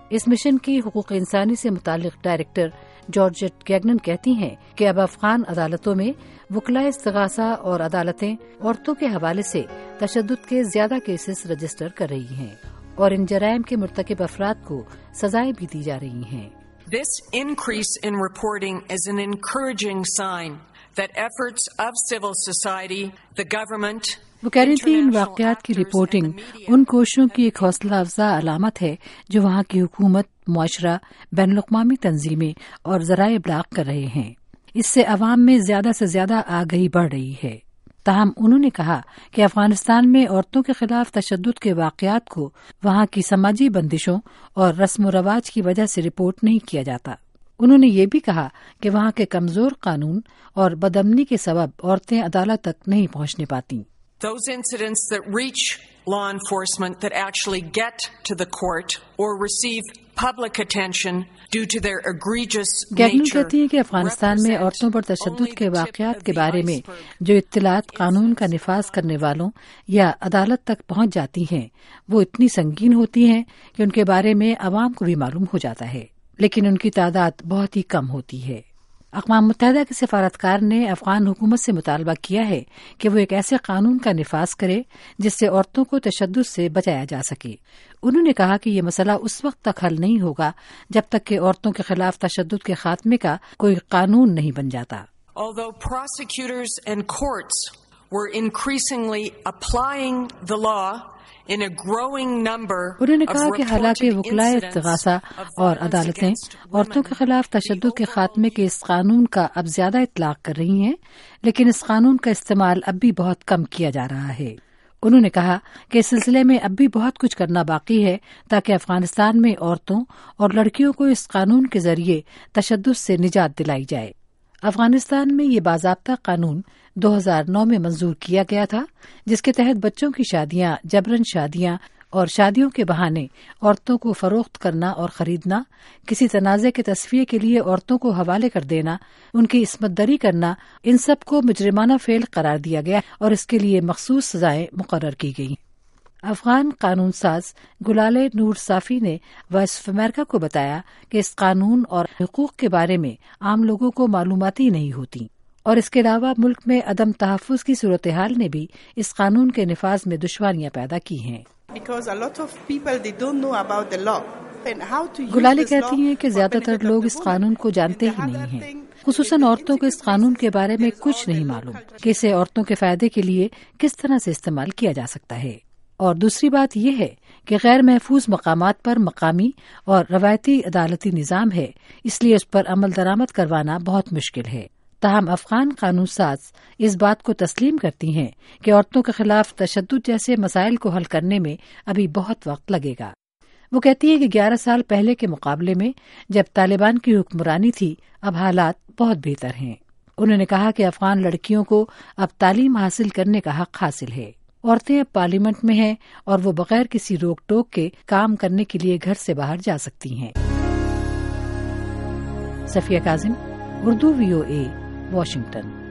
اس mission کی حقوق انسانی سے متعلق ڈائریکٹر جارجٹ گیگنن کہتی ہیں کہ اب افغان عدالتوں میں وکلائے استغاثہ اور عدالتیں عورتوں کے حوالے سے تشدد کے زیادہ کیسز رجسٹر کر رہی ہیں اور ان جرائم کے مرتکب افراد کو سزائیں بھی دی جا رہی ہیں۔ This increase in reporting is an encouraging sign that efforts of civil society, the government, وہ کہہ رہی تھی ان واقعات کی رپورٹنگ ان کوششوں کی ایک حوصلہ افزا علامت ہے جو وہاں کی حکومت، معاشرہ، بین الاقوامی تنظیمیں اور ذرائع ابلاغ کر رہے ہیں۔ اس سے عوام میں زیادہ سے زیادہ آگہی بڑھ رہی ہے۔ تاہم انہوں نے کہا کہ افغانستان میں عورتوں کے خلاف تشدد کے واقعات کو وہاں کی سماجی بندشوں اور رسم و رواج کی وجہ سے رپورٹ نہیں کیا جاتا۔ انہوں نے یہ بھی کہا کہ وہاں کے کمزور قانون اور بدامنی کے سبب عورتیں عدالت تک نہیں پہنچنے پاتی۔ Those incidents that reach law enforcement that actually get to the court or receive public attention due to their egregious گیگنن nature. کہتی ہے کہ افغانستان میں عورتوں پر تشدد کے واقعات کے بارے میں جو اطلاعات قانون کا نفاذ کرنے والوں یا عدالت تک پہنچ جاتی ہیں وہ اتنی سنگین ہوتی ہیں کہ ان کے بارے میں عوام کو بھی معلوم ہو جاتا ہے، لیکن ان کی تعداد بہت ہی کم ہوتی ہے۔ اقوام متحدہ کے سفارتکار نے افغان حکومت سے مطالبہ کیا ہے کہ وہ ایک ایسے قانون کا نفاذ کرے جس سے عورتوں کو تشدد سے بچایا جا سکے۔ انہوں نے کہا کہ یہ مسئلہ اس وقت تک حل نہیں ہوگا جب تک کہ عورتوں کے خلاف تشدد کے خاتمے کا کوئی قانون نہیں بن جاتا۔ Although prosecutors and courts were increasingly applying the law in a growing number انہوں نے of کہا کہ حالانکہ reported وکلائے incidents استغاثہ of اور violence عدالتیں against عورتوں کے women, خلاف تشدد کے خاتمے کے اس قانون کا اب زیادہ اطلاق کر رہی ہیں، لیکن اس قانون کا استعمال اب بھی بہت کم کیا جا رہا ہے۔ انہوں نے کہا کہ اس سلسلے میں اب بھی بہت کچھ کرنا باقی ہے تاکہ افغانستان میں عورتوں اور لڑکیوں کو اس قانون کے ذریعے تشدد سے نجات دلائی جائے۔ افغانستان میں یہ باضابطہ قانون 2009 میں منظور کیا گیا تھا، جس کے تحت بچوں کی شادیاں، جبرن شادیاں اور شادیوں کے بہانے عورتوں کو فروخت کرنا اور خریدنا، کسی تنازع کے تصفیے کے لیے عورتوں کو حوالے کر دینا، ان کی عصمت دری کرنا، ان سب کو مجرمانہ فعل قرار دیا گیا اور اس کے لیے مخصوص سزائیں مقرر کی گئیں۔ افغان قانون ساز گلالے نور صافی نے وائس آف امریکہ کو بتایا کہ اس قانون اور حقوق کے بارے میں عام لوگوں کو معلومات ہی نہیں ہوتی، اور اس کے علاوہ ملک میں عدم تحفظ کی صورتحال نے بھی اس قانون کے نفاذ میں دشواریاں پیدا کی ہیں۔ گلالے کہتی ہیں کہ زیادہ تر لوگ اس قانون کو جانتے ہی نہیں ہیں، خصوصاً عورتوں کو اس قانون کے بارے میں کچھ نہیں معلوم کہ اسے عورتوں کے فائدے کے لیے کس طرح سے استعمال کیا جا سکتا ہے۔ اور دوسری بات یہ ہے کہ غیر محفوظ مقامات پر مقامی اور روایتی عدالتی نظام ہے، اس لیے اس پر عمل درآمد کروانا بہت مشکل ہے۔ تاہم افغان قانون ساز اس بات کو تسلیم کرتی ہیں کہ عورتوں کے خلاف تشدد جیسے مسائل کو حل کرنے میں ابھی بہت وقت لگے گا۔ وہ کہتی ہے کہ 11 سال پہلے کے مقابلے میں جب طالبان کی حکمرانی تھی اب حالات بہت بہتر ہیں۔ انہوں نے کہا کہ افغان لڑکیوں کو اب تعلیم حاصل کرنے کا حق حاصل ہے، عورتیں اب پارلیمنٹ میں ہیں اور وہ بغیر کسی روک ٹوک کے کام کرنے کے لیے گھر سے باہر جا سکتی ہیں۔ Safia Kazim, Urdu VOA، Washington.